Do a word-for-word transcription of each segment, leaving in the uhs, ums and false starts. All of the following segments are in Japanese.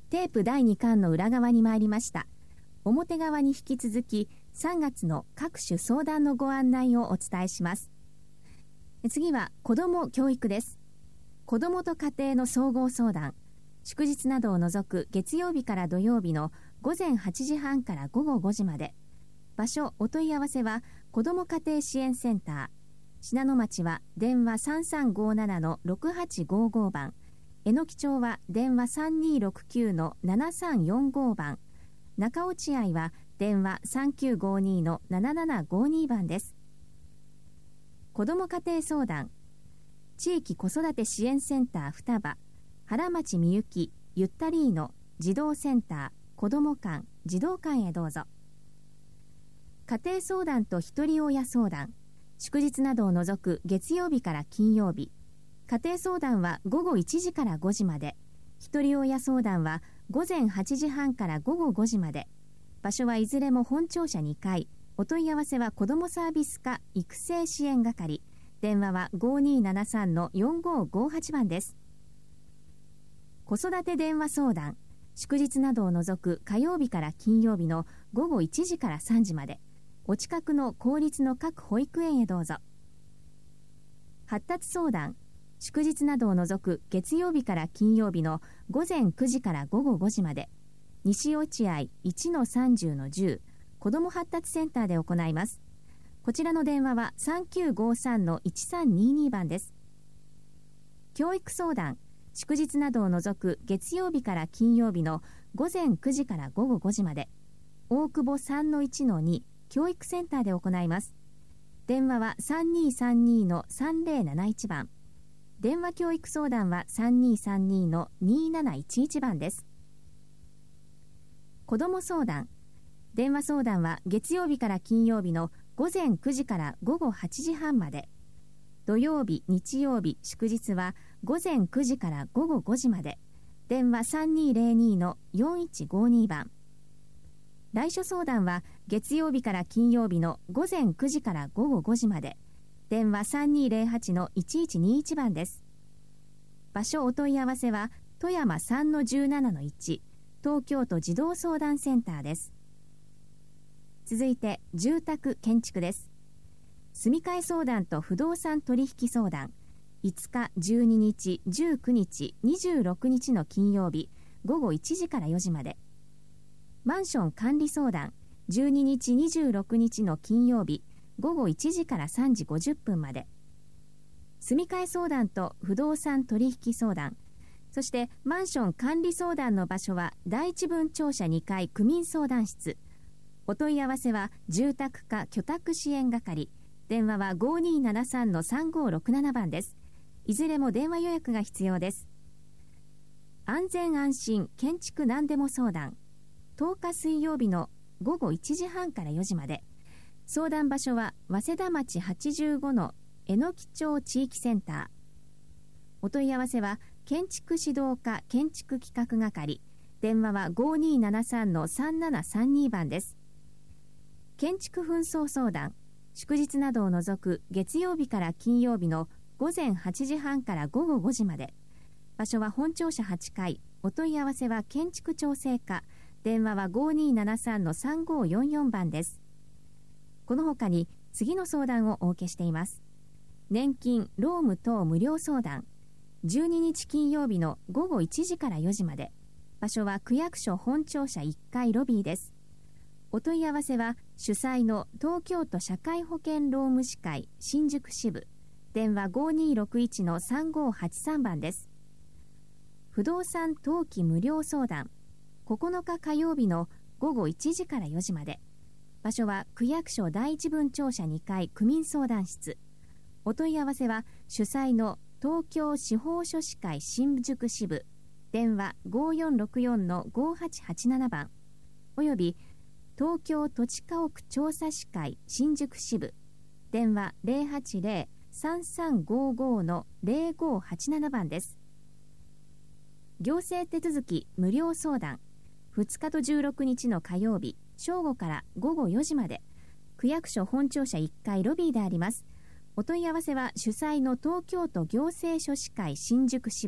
テープだいにかんの裏側に参りました。表側に引き続きさんがつの各種相談のご案内をお伝えします。次は子ども教育です。子どもと家庭の総合相談、祝日などを除く月曜日から土曜日のごぜんはちじはんからごごごじまで。場所、お問い合わせは子ども家庭支援センター。信濃町は電話さんさんごななのろくはちごご番。えのき町は電話さんにろくきゅうのななさんよんご番。中落合は電話さんきゅうごにのななななごに番です。子ども家庭相談、地域子育て支援センター双葉、原町みゆき、ゆったりーの児童センター、子ども館、児童館へどうぞ。家庭相談とひとり親相談、祝日などを除く月曜日から金曜日。家庭相談はごごいちじからごじまで。ひとり親相談はごぜんはちじはんからごごごじまで。場所はいずれも本庁舎にかい。お問い合わせは子どもサービス課育成支援係。電話はごにーななさんのよんごごはち番です。子育て電話相談、祝日などを除く火曜日から金曜日のごごいちじからさんじまで。お近くの公立の各保育園へどうぞ。発達相談、祝日などを除く月曜日から金曜日のごぜんくじからごごごじまで。西落合 いちのさんじゅうのじゅう 子ども発達センターで行います。こちらの電話はさんきゅうごさんのいちさんにに番です。教育相談、祝日などを除く月曜日から金曜日のごぜんくじからごごごじまで。大久保 さんのいちのに 教育センターで行います。電話はさんにーさんにのさんぜろなないち番。電話教育相談はさんにーさんにのになないちいち番です。子ども相談、電話相談は月曜日から金曜日のごぜんくじからごごはちじはんまで。土曜日、日曜日、祝日はごぜんくじからごごごじまで。電話さんにーぜろにのよんいちごに番。来所相談は月曜日から金曜日のごぜんくじからごごごじまで。電話さんにーぜろはちのいちいちにいち番です。場所お問い合わせは富山 さんのじゅうななのいち、東京都児童相談センターです。続いて住宅建築です。住み替え相談と不動産取引相談、いつか、じゅうににち、じゅうくにち、にじゅうろくにちの金曜日、ごごいちじからよじまで。マンション管理相談、じゅうににち、にじゅうろくにちの金曜日、ごごいちじからさんじごじゅっぷんまで。住み替え相談と不動産取引相談、そしてマンション管理相談の場所は第一分庁舎にかい区民相談室。お問い合わせは住宅課居宅支援係。電話はごにーななさんのさんごろくなな番です。いずれも電話予約が必要です。安全安心建築何でも相談。とおか水曜日のごごいちじはんからよじまで。相談場所は早稲田町はちじゅうごのえのき町地域センター。お問い合わせは建築指導課建築企画係。電話はごにーななさんのさんななさんに番です。建築紛争相談、祝日などを除く月曜日から金曜日のごぜんはちじはんからごごごじまで。場所は本庁舎はちかい。お問い合わせは建築調整課。電話はごにーななさんのさんごよんよん番です。この他に次の相談をお受けしています。年金、労務等無料相談。じゅうににち金曜日のごごいちじからよじまで。場所は区役所本庁舎いっかいロビーです。お問い合わせは主催の東京都社会保険労務士会新宿支部。電話ごにーろくいちのさんごはちさん番です。不動産登記無料相談。ここのか火曜日のごごいちじからよじまで。場所は区役所第一分庁舎にかい区民相談室。お問い合わせは主催の東京司法書士会新宿支部。電話ごよんろくよんのごはちはちなな番。および東京土地家屋調査士会新宿支部。電話ゼロはちゼロ さんさんごごのゼロごはちなな番です。行政手続き無料相談。ふつかとじゅうろくにちの火曜日、正午からごごよじまで。区役所本庁舎いっかいロビーであります。お問い合わせは主催の東京都行政書士会新宿支部。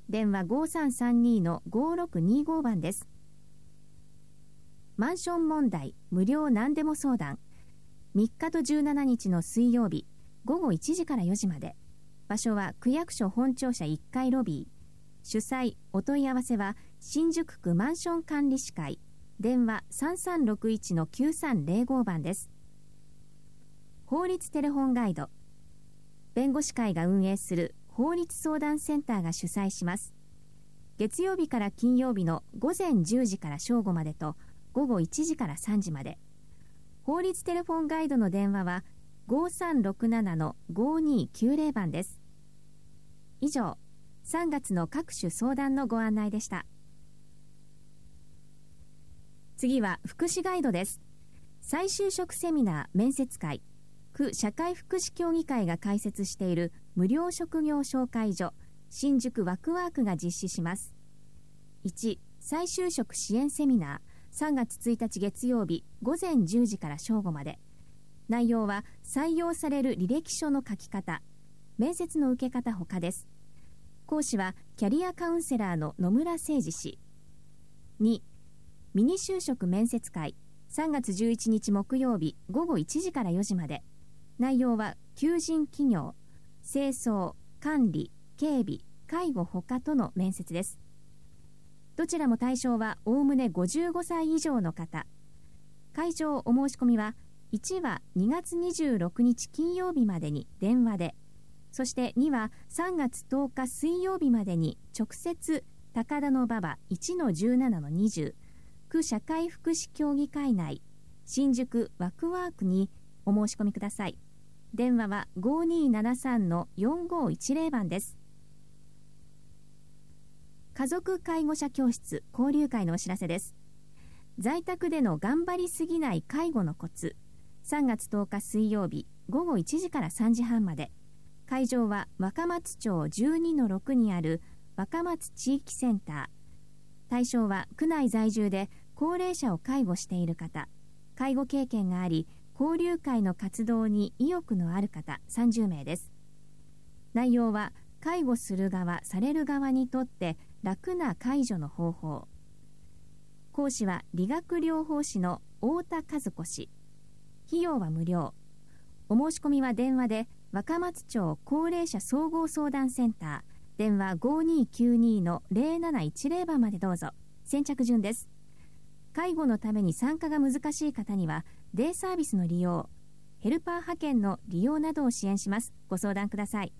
電話ごさんさんにのごろくにごばんです。マンション問題無料何でも相談、みっかとじゅうしちにちの水曜日ごごいちじからよじまで。場所は区役所本庁舎いっかいロビー。主催お問い合わせは新宿区マンション管理士会、電話さんさんろくいちのきゅうさんぜろごばんです。法律テレフォンガイド、弁護士会が運営する法律相談センターが主催します。月曜日から金曜日のごぜんじゅうじから正午までとごごいちじからさんじまで。法律テレフォンガイドの電話はごさんろくななのごにきゅうぜろばんです。以上、さんがつの各種相談のご案内でした。次は福祉ガイドです。再就職セミナー面接会、区社会福祉協議会が開設している無料職業紹介所新宿ワクワークが実施します。いち、再就職支援セミナーさんがつついたち月曜日ごぜんじゅうじから正午まで。内容は採用される履歴書の書き方、面接の受け方ほかです。講師はキャリアカウンセラーの野村誠二氏。に、ミニ就職面接会さんがつじゅういちにち木曜日ごごいちじからよじまで。内容は求人企業、清掃、管理、警備、介護ほかとの面接です。どちらも対象はおおむねごじゅうごさい以上の方。会場お申し込みはいちはにがつにじゅうろくにち金曜日までに電話で、そしてにはさんがつとおか水曜日までに直接高田馬場 いちのじゅうななのにじゅう 区社会福祉協議会内新宿ワクワークにお申し込みください。電話はごにーななさんのよんごいちぜろばんです。家族介護者教室交流会のお知らせです。在宅での頑張りすぎない介護のコツ、さんがつとおか水曜日ごごいちじからさんじはんまで。会場は若松町 じゅうにのろく にある若松地域センター。対象は区内在住で高齢者を介護している方、介護経験があり交流会の活動に意欲のある方さんじゅうめいです。内容は介護する側される側にとって楽な介助の方法。講師は理学療法士の太田和子氏。費用は無料。お申し込みは電話で若松町高齢者総合相談センター、電話ごにーきゅうにのぜろなないちぜろばんまでどうぞ。先着順です。介護のために参加が難しい方にはデイサービスの利用、ヘルパー派遣の利用などを支援します。ご相談ください。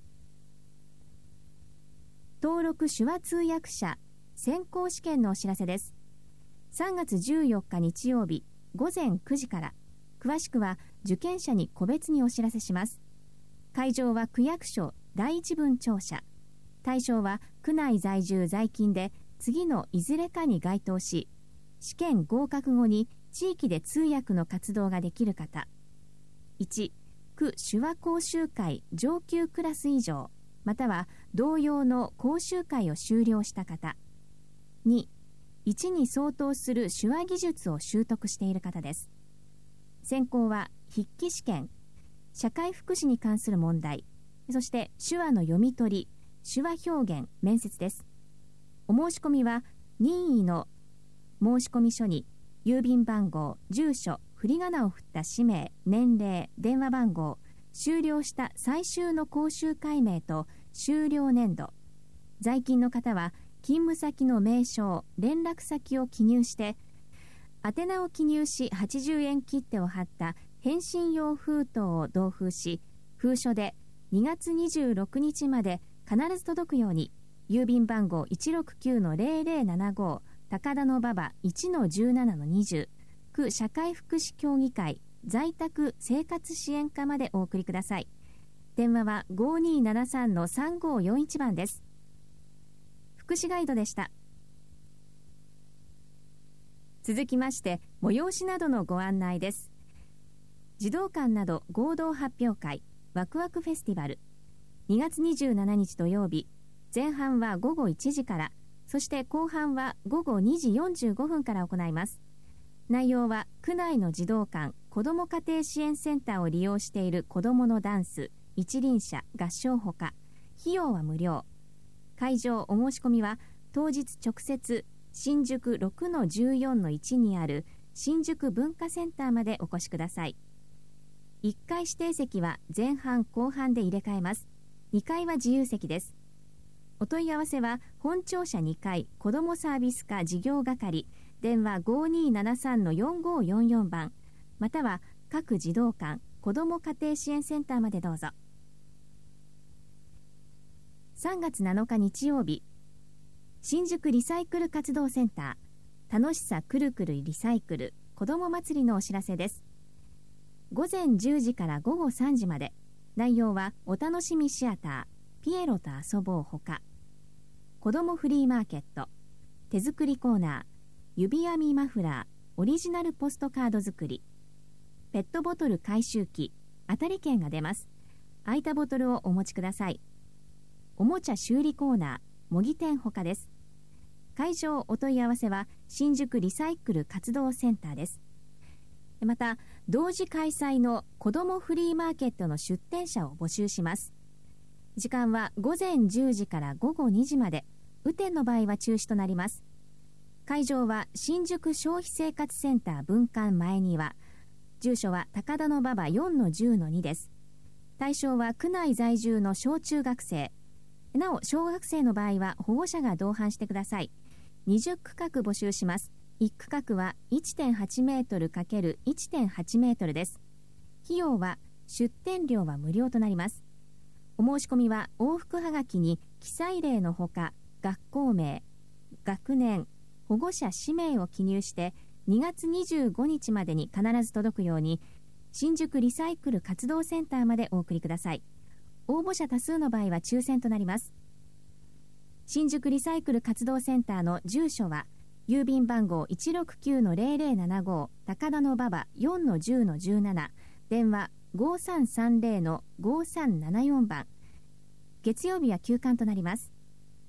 登録手話通訳者選考試験のお知らせです。さんがつじゅうよっか日曜日ごぜんくじから。詳しくは受験者に個別にお知らせします。会場は区役所第一分庁舎。対象は区内在住在勤で次のいずれかに該当し、試験合格後に地域で通訳の活動ができる方。いち、区手話講習会上級クラス以上、または同様の講習会を修了した方。に、いちに相当する手話技術を習得している方です。選考は筆記試験、社会福祉に関する問題、そして手話の読み取り、手話表現、面接です。お申し込みは任意の申し込み書に郵便番号、住所、振り仮名を振った氏名、年齢、電話番号、修了した最終の講習会名と修了年度。在勤の方は勤務先の名称、連絡先を記入して、宛名を記入しはちじゅうえん切手を貼った返信用封筒を同封し、封書でにがつにじゅうろくにちまで必ず届くように、郵便番号 いちろくきゅうのぜろぜろななご 高田馬場 いちのじゅうななのにじゅう 区社会福祉協議会在宅生活支援課までお送りください。電話はごにーななさんのさんごよんいちばんです。福祉ガイドでした。続きまして催しなどのご案内です。児童館など合同発表会ワクワクフェスティバル、にがつにじゅうしちにち土曜日、前半はごごいちじから、そして後半はごごにじよんじゅうごふんから行います。内容は区内の児童館子ども家庭支援センターを利用している子どものダンス、一輪車、合唱ほか、費用は無料。 会場お申し込みは当日直接新宿 ろくのじゅうよんのいち にある新宿文化センターまでお越しください。いっかい指定席は前半後半で入れ替えます。にかいは自由席です。お問い合わせは本庁舎にかい子どもサービス課事業係電話 ごにーななさんのよんごーよんよん 番または各児童館子ども家庭支援センターまでどうぞ。さんがつなのか日曜日、新宿リサイクル活動センター楽しさくるくるリサイクル子ども祭りのお知らせです。ごぜんじゅうじからごごさんじまで。内容はお楽しみシアターピエロと遊ぼうほか、子どもフリーマーケット、手作りコーナー、指編みマフラー、オリジナルポストカード作り、ペットボトル回収機、当たり券が出ます。空いたボトルをお持ちください。おもちゃ修理コーナー、模擬店ほかです。会場お問い合わせは新宿リサイクル活動センターです。また同時開催の子どもフリーマーケットの出店者を募集します。時間はごぜんじゅうじからごごにじまで、雨天の場合は中止となります。会場は新宿消費生活センター分館前庭、住所は高田馬場 よんのじゅうのに です。対象は区内在住の小中学生、なお小学生の場合は保護者が同伴してください。にじゅっくかく募集します。いちくかくは いってんはちメートル×いってんはちメートルです。費用は出店料は無料となります。お申し込みは往復はがきに記載例のほか学校名、学年、保護者氏名を記入してにがつにじゅうごにちまでに必ず届くように新宿リサイクル活動センターまでお送りください。応募者多数の場合は抽選となります。新宿リサイクル活動センターの住所は郵便番号 いちろくきゅうのぜろぜろななご 高田馬場 よんのじゅうのじゅうなな 電話 ごさんさんぜろのごさんななよん 番。月曜日は休館となります。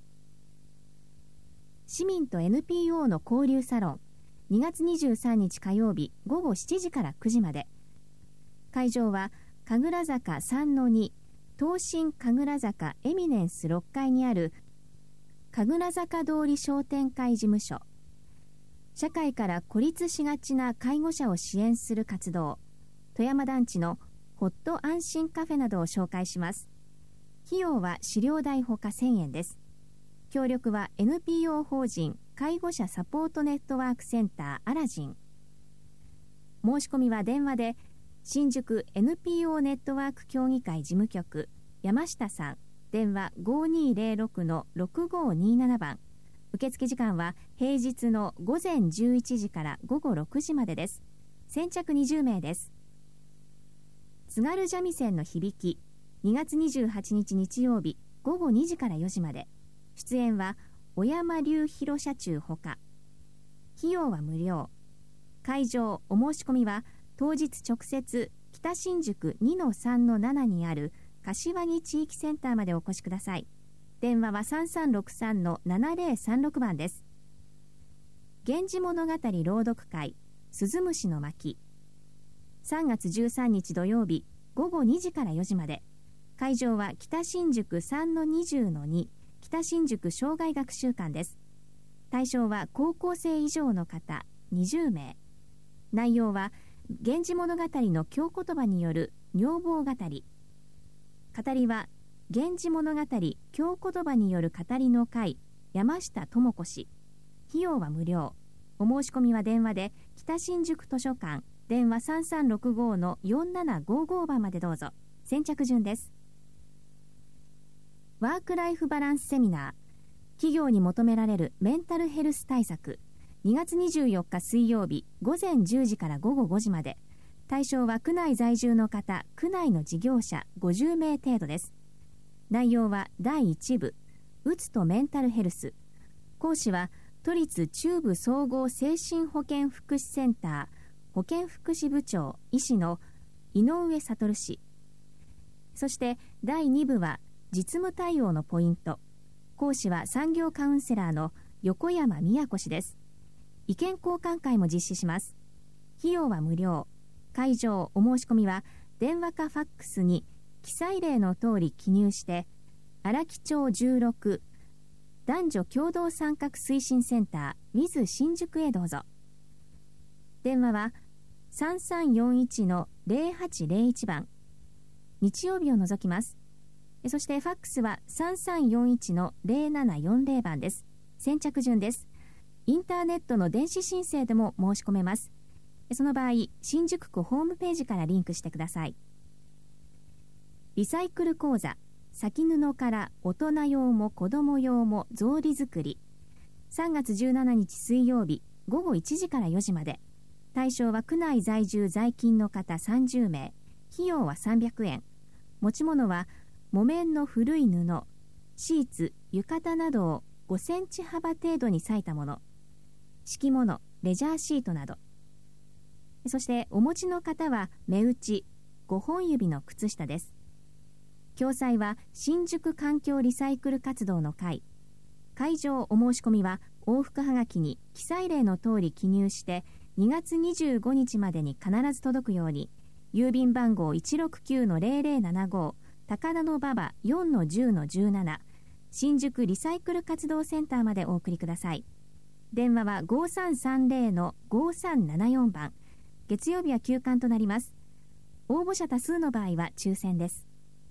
市民と エヌピーオー の交流サロンにがつにじゅうさんにち火曜日ごごしちじからくじまで。会場は神楽坂 さんのに 東進神楽坂エミネンスろっかいにある神楽坂通り商店会事務所。社会から孤立しがちな介護者を支援する活動、富山団地のホット安心カフェなどを紹介します。費用は資料代ほかせんえんです。協力は エヌピーオー 法人介護者サポートネットワークセンターアラジン。申し込みは電話で新宿 エヌピーオー ネットワーク協議会事務局山下さん、電話 ごにーぜろろくのろくごーにーなな 番。受付時間は平日のごぜんじゅういちじからごごろくじまでです。先着にじゅうめいです。津軽三味線の響き、にがつにじゅうはちにち日曜日ごごにじからよじまで。出演は小山隆弘社中ほか。費用は無料。会場お申し込みは当日直接北新宿 にのさんのなな にある柏木地域センターまでお越しください。電話はさんさんろくさんのななぜろさんろく 番です。源氏物語朗読会鈴虫の巻、さんがつじゅうさんにち土曜日ごごにじからよじまで。会場は北新宿 さんのにじゅうのに 北新宿障害学習館です。対象は高校生以上の方にじゅうめい。内容は源氏物語の京言葉による女房語り。語りは源氏物語京言葉による語りの会山下智子氏。費用は無料。お申し込みは電話で北新宿図書館電話さんさんろくごのよんななごご番までどうぞ。先着順です。ワークライフバランスセミナー、企業に求められるメンタルヘルス対策、にがつにじゅうよっか水曜日ごぜんじゅうじからごごごじまで。対象は区内在住の方、区内の事業者ごじゅうめい程度です。内容はだいいち部、うつとメンタルヘルス。講師は都立中部総合精神保健福祉センター保健福祉部長医師の井上悟氏。そしてだいに部は実務対応のポイント。講師は産業カウンセラーの横山美也子氏です。意見交換会も実施します。費用は無料。会場お申し込みは電話かファックスに記載例の通り記入して荒木町じゅうろく男女共同参画推進センター ウィズ 新宿へどうぞ。電話は さんさんよんいちのゼロはちゼロいち 番、日曜日を除きます。そしてファックスは さんさんよんいちのゼロななよんゼロ 番です。先着順です。インターネットの電子申請でも申し込めます。その場合、新宿区ホームページからリンクしてください。リサイクル講座、先布から大人用も子供用も草履作り。さんがつじゅうしちにち水曜日、ごごいちじからよじまで。対象は区内在住在勤の方さんじゅうめい。費用はさんびゃくえん。持ち物は木綿の古い布、シーツ、浴衣などをごセンチ幅程度に裂いたもの、敷物、レジャーシートなど。そしてお持ちの方は目打ち、ごほん指の靴下です。共催は新宿環境リサイクル活動の会。会場お申し込みは往復はがきに記載例の通り記入してにがつにじゅうごにちまでに必ず届くように、郵便番号 いちろくきゅうのゼロゼロななご、高田馬場 よんのじゅうのじゅうなな、新宿リサイクル活動センターまでお送りください。電話はごさんさんゼロのごさんななよん番。月曜日は休館となります。応募者多数の場合は抽選です。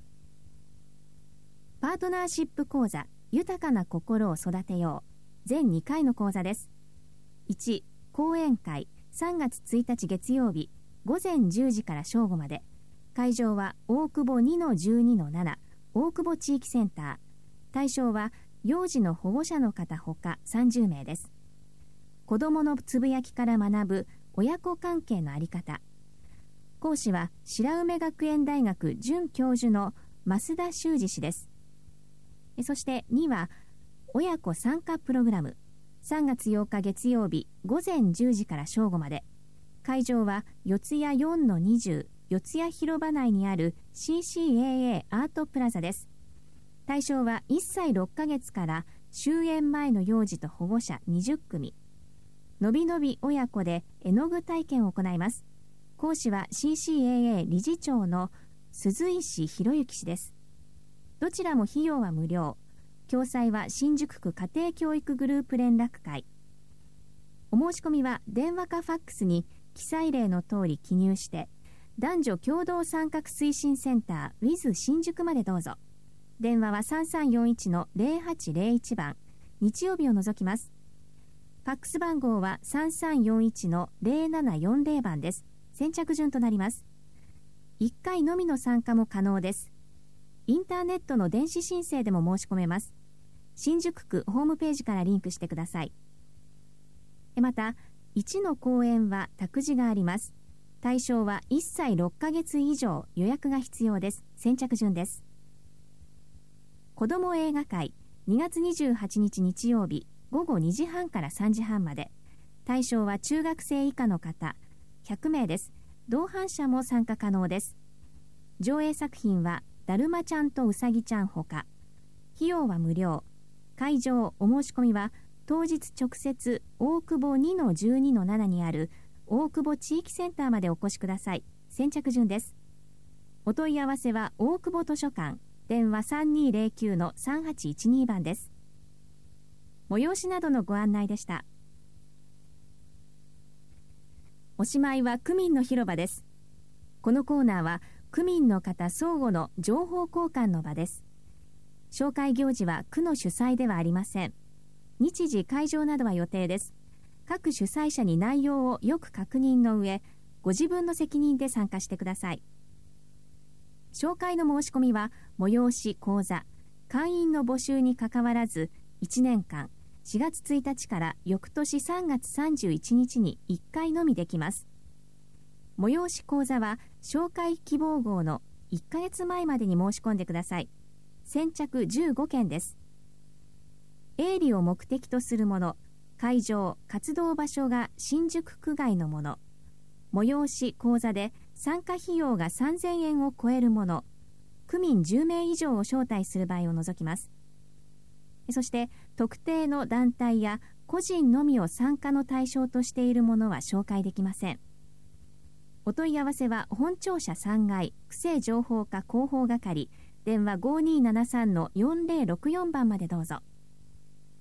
パートナーシップ講座、豊かな心を育てよう。全にかいの講座です。いち、講演会、さんがつついたち月曜日、ごぜんじゅうじから正午まで。会場は大久保 にのじゅうにのなな、大久保地域センター。対象は幼児の保護者の方ほかさんじゅうめいです。子どものつぶやきから学ぶ親子関係のあり方。講師は白梅学園大学准教授の増田修二氏です。そしてには親子参加プログラム。さんがつようか月曜日ごぜんじゅうじから正午まで。会場は四谷 よんのにじゅう、四谷広場内にある シーシーエーエー アートプラザです。対象はいっさいろっかげつから終園前の幼児と保護者にじゅっくみ。のびのび親子で絵の具体験を行います。講師は シーシーエーエー 理事長の鈴石博之氏です。どちらも費用は無料。共催は新宿区家庭教育グループ連絡会。お申し込みは電話かファックスに記載例の通り記入して男女共同参画推進センター ウィズ 新宿までどうぞ。電話はさんさんよんいちのゼロはちゼロいち番、日曜日を除きます。ファックス番号はさんさんよんいちのゼロななよんゼロ番です。先着順となります。いっかいのみの参加も可能です。インターネットの電子申請でも申し込めます。新宿区ホームページからリンクしてください。また、いちの講演は託児があります。対象はいっさいろっかげつ以上、予約が必要です。先着順です。子ども映画会、にがつにじゅうはちにち日曜日、ごごにじはんからさんじはんまで。対象は中学生以下の方、ひゃくめいです。同伴者も参加可能です。上映作品は、だるまちゃんとうさぎちゃんほか。費用は無料。会場、お申し込みは、当日直接、大久保 にのじゅうにのななにある、大久保地域センターまでお越しください。先着順です。お問い合わせは、大久保図書館、電話さんにーゼロきゅうのさんはちいちに番です。催しなどのご案内でした。おしまいは区民の広場です。このコーナーは区民の方相互の情報交換の場です。紹介行事は区の主催ではありません。日時会場などは予定です。各主催者に内容をよく確認の上、ご自分の責任で参加してください。紹介の申し込みは催し講座、会員の募集にかかわらずいちねんかん、しがつついたちから翌年さんがつさんじゅういちにちにいっかいのみできます。催し講座は紹介希望号のいっかげつまえまでに申し込んでください。先着じゅうごけんです。営利を目的とするもの、会場、活動場所が新宿区外のもの、催し講座で参加費用がさんぜんえんを超えるもの、区民じゅうめい以上を招待する場合を除きます。そして特定の団体や個人のみを参加の対象としているものは紹介できません。お問い合わせは本庁舎さんがい区政情報課広報係、電話ごにーななさんのよんぜろろくよん番までどうぞ。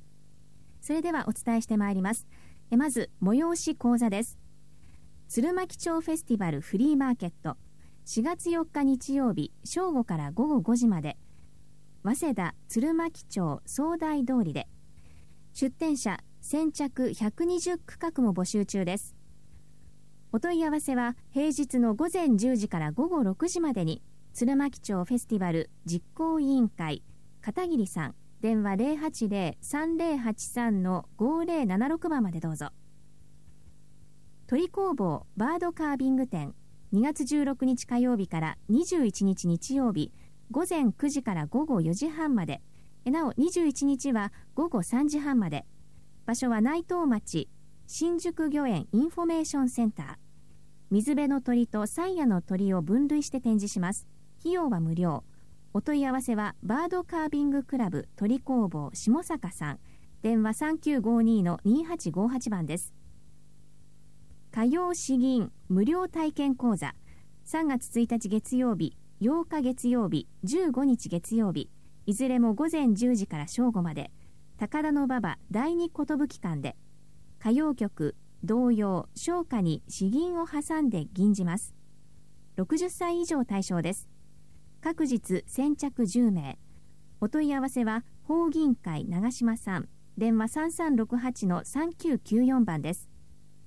それではお伝えしてまいります。えまず催し講座です。鶴巻町フェスティバルフリーマーケット、しがつよっか日曜日正午から午後ごじまで、早稲田鶴巻町総大通りで、出店者先着ひゃくにじゅうくかくも募集中です。お問い合わせは平日のごぜんじゅうじから午後ろくじまでに、鶴巻町フェスティバル実行委員会片桐さん、電話 ゼロはちゼロ さんゼロはちさん のごゼロななろくばんまでどうぞ。鳥工房バードカービング展、にがつじゅうろくにち火曜日からにじゅういちにち日曜日、ごぜんくじから午後よじはんまで、なおにじゅういちにちは午後さんじはんまで。場所は内藤町新宿御苑インフォメーションセンター。水辺の鳥と山野の鳥を分類して展示します。費用は無料。お問い合わせはバードカービングクラブ鳥工房下坂さん、電話さんきゅうごにのにはちごはちばんです。火曜詩吟無料体験講座、さんがつついたち月曜日、ようか月曜日、じゅうごにち月曜日、いずれもごぜんじゅうじから正午まで、高田馬場第二寿館で、歌謡曲、童謡、唱歌に詩吟を挟んで吟じます。ろくじゅっさい以上対象です。各日先着じゅうめい。お問い合わせは法銀会長島さん、電話さんさんろくはちのさんきゅうきゅうよんばんです。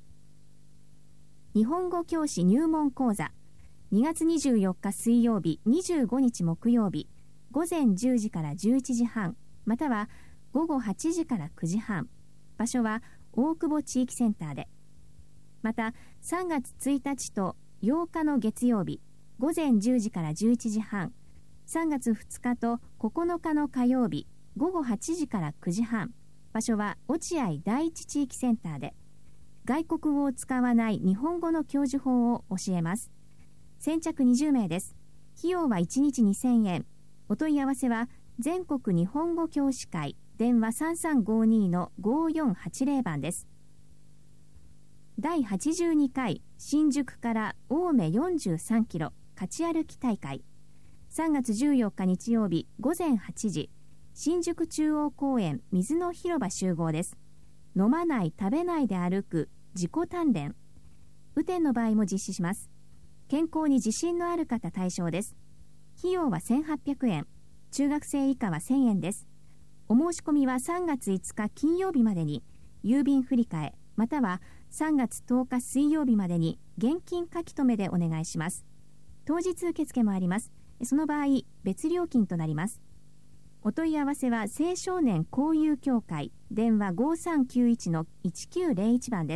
日本語教師入門講座、にがつにじゅうよっか水曜日、にじゅうごにち木曜日、ごぜんじゅうじからじゅういちじはん、またはごごはちじからくじはん。場所は大久保地域センターで。またさんがつついたちとようかの月曜日、ごぜんじゅうじからじゅういちじはん、さんがつふつかとここのかの火曜日、ごごはちじからくじはん。場所は落合第一地域センターで。外国語を使わない日本語の教授法を教えます。先着にじゅうめいです。費用はいちにちにせんえん。お問い合わせは全国日本語教師会、電話さんさんごにのごよんはちゼロばんです。だいはちじゅうにかい新宿から青梅よんじゅうさんキロ勝ち歩き大会、さんがつじゅうよっか日曜日ごぜんはちじ、新宿中央公園水の広場集合です。飲まない食べないで歩く自己鍛錬、雨天の場合も実施します。健康に自信のある方対象です。費用はせんはっぴゃくえん、中学生以下はせんえんです。お申し込みはさんがついつか金曜日までに郵便振替またはさんがつとおか水曜日までに現金書き留めでお願いします。当日受付もあります。その場合別料金となります。お問い合わせは青少年交友協会、電話ごさんきゅういちのいちきゅうゼロいちばんです。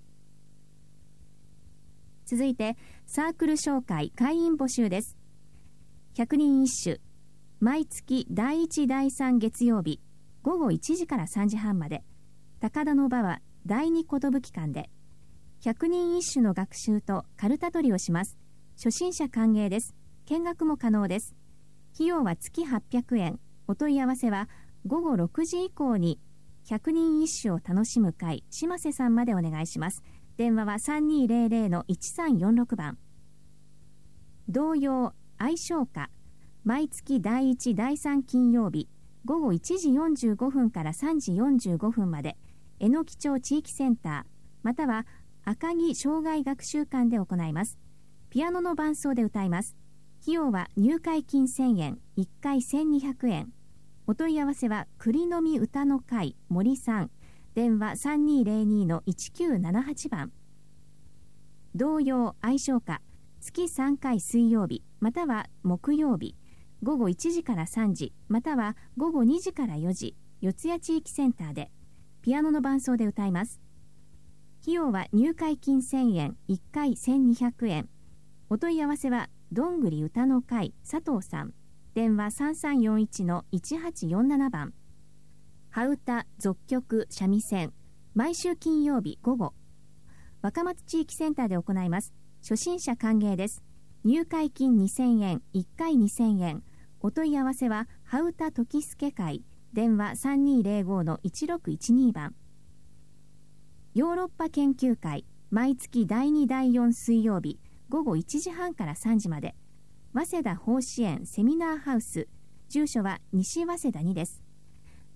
続いてサークル紹介会員募集です。ひゃくにん一首、毎月だいいちだいさん月曜日ごごいちじからさんじはんまで、高田馬場第二寿館で、ひゃくにん一首の学習とカルタ取りをします。初心者歓迎です。見学も可能です。費用は月はっぴゃくえん。お問い合わせはごごろくじ以降にひゃくにん一首を楽しむ会島瀬さんまでお願いします。電話はさんにーぜろぜろのいちさんよんろくばん。童謡愛唱歌、毎月だいいちだいさん金曜日ごごいちじよんじゅうごふんからさんじよんじゅうごふんまで、榎木町地域センターまたは赤城障害学習館で行います。ピアノの伴奏で歌います。費用は入会金せんえん、いっかいせんにひゃくえん。お問い合わせは栗の実歌の会森さん、電話さんにーぜろにのいちきゅうななはちばん。童謡愛唱歌、月さんかい水曜日または木曜日ごごいちじからさんじまたはごごにじからよじ、四谷地域センターでピアノの伴奏で歌います。費用は入会金せんえん、いっかいせんにひゃくえん。お問い合わせはどんぐり歌の会佐藤さん、電話さんさんよんいちのいちはちよんななばん。羽歌俗曲三味線、毎週金曜日午後若松地域センターで行います。初心者歓迎です。入会金にせんえん、いっかいにせんえん。お問い合わせは羽歌時助会、電話さんにーぜろごのいちろくいちにばん。ヨーロッパ研究会、毎月だいにだいよん水曜日ごごいちじはんからさんじまで、早稲田法支園セミナーハウス、住所は西早稲田にです。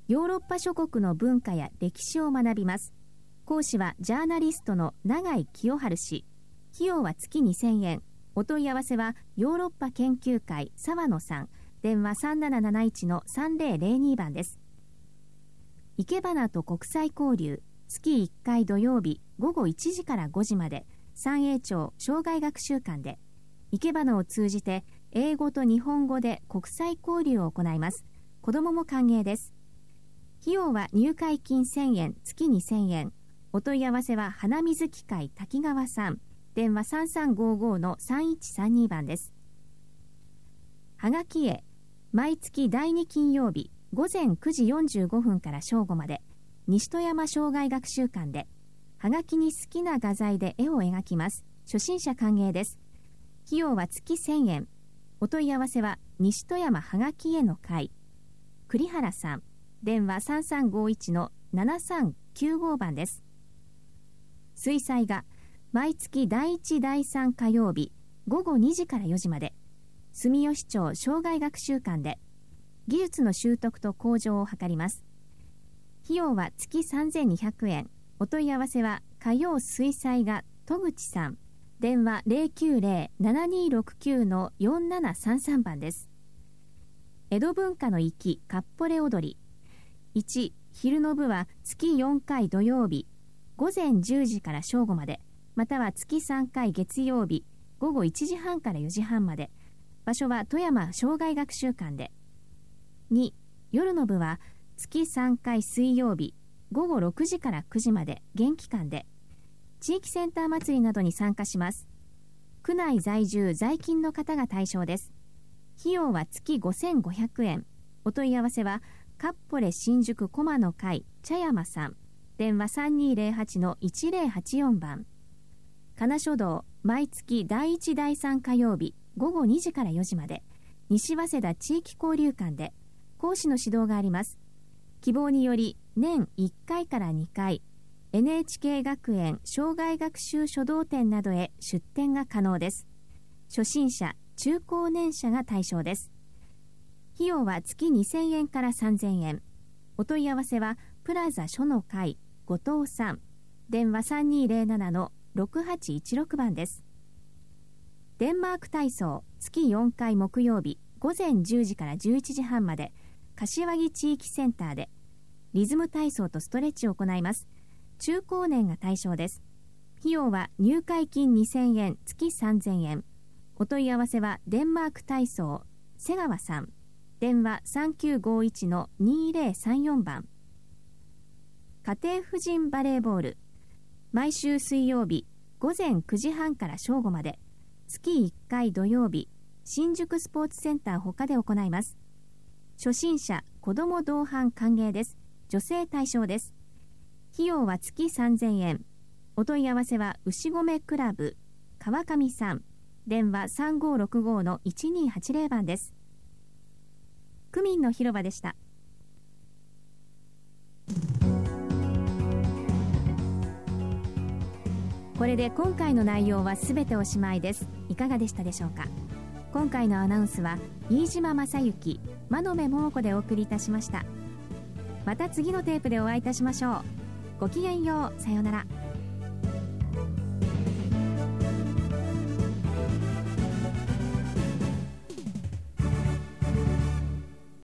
ヨーロッパ諸国の文化や歴史を学びます。講師はジャーナリストの永井清春氏。費用は月にせんえん。お問い合わせはヨーロッパ研究会沢野さん、電話 さんなななないちのさんぜろぜろに 番です。いけばなと国際交流、月いっかい土曜日午後いちじからごじまで、三栄町障害学習館で、いけばなを通じて英語と日本語で国際交流を行います。子どもも歓迎です。費用は入会金せんえん、月にせんえん。お問い合わせは花水機械滝川さん、電話 さんさんごごのさんいちさんに 番です。はがきへ、毎月だいに金曜日午前くじよんじゅうごふんから正午まで、西戸山障害学習館で、はがきに好きな画材で絵を描きます。初心者歓迎です。費用は月せんえん。お問い合わせは西戸山はがき絵の会栗原さん、電話 さんさんごいちのななさんきゅうご 番です。水彩画、毎月だいいちだいさん火曜日午後にじからよじまで、住吉町障害学習館で技術の習得と向上を図ります。費用は月さんぜんにひゃくえん。お問い合わせは火曜水彩画戸口さん、電話 ゼロきゅうゼロ ななにろくきゅうのよんななさんさん 番です。江戸文化の粋かっぽれ踊り。いち、昼の部は月よんかい土曜日午前じゅうじから正午まで、または月さんかい月曜日午後いちじはんからよじはんまで。場所は富山障害学習館で。に、夜の部は月さんかい水曜日午後ろくじからくじまで元気館で。地域センター祭りなどに参加します。区内在住在勤の方が対象です。費用は月ごせんごひゃくえん。お問い合わせはかっぽれ新宿駒の会茶山さん、電話 さんにーぜろはちのいちぜろはちよん 番。金書道、毎月だいいちだいさん火曜日午後にじからよじまで、西早稲田地域交流館で講師の指導があります。希望により年いっかいからにかい エヌエイチケー 学園障害学習書道展などへ出展が可能です。初心者、中高年者が対象です。費用は月にせんえんからさんぜんえん。お問い合わせはプラザ書の会後藤さん、電話 さんにーぜろななのろくはちいちろく 番です。デンマーク体操、月よんかい木曜日午前じゅうじからじゅういちじはんまで、柏木地域センターでリズム体操とストレッチを行います。中高年が対象です。費用は入会金にせんえん、月さんぜんえん。お問い合わせはデンマーク体操瀬川さん、電話 さんきゅうごいちのにーぜろさんよん 番。家庭婦人バレーボール、毎週水曜日午前くじはんから正午まで、月いっかい土曜日新宿スポーツセンター他で行います。初心者、子ども同伴歓迎です。女性対象です。費用は月さんぜんえん。お問い合わせは牛込クラブ川上さん、電話 さんごろくごのいちにーはちぜろ 番です。区民の広場でした。これで今回の内容はすべておしまいです。いかがでしたでしょうか。今回のアナウンスは飯島正幸、真鍋桃子でお送りいたしました。また次のテープでお会いいたしましょう。ごきげんよう。さようなら。